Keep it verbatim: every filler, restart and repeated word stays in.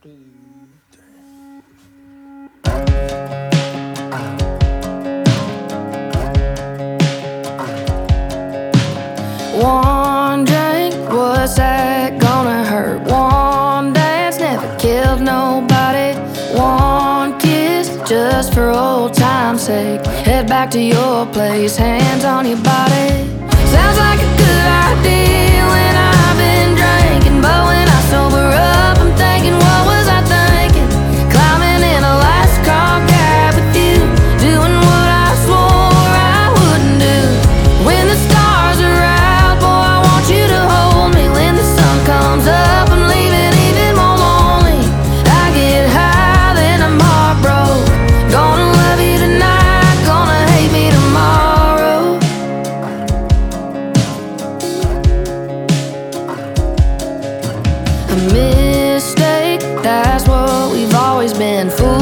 One drink, what's that gonna hurt? One dance never killed nobody. One kiss, just for old time's sake. Head back to your place, hands on your body. Sounds like a good idea when I've been drinking, but when I sober up, I'm thinking, what was I thinking? Climbing in a last call cab with you, doing what I swore I wouldn't do. When the stars are out, boy, I want you to hold me. When the sun comes up, I'm leaving even more lonely. I get high, then I'm heartbroken. Gonna love you tonight, gonna hate me tomorrow. A mistake, that's what we've always been. Fools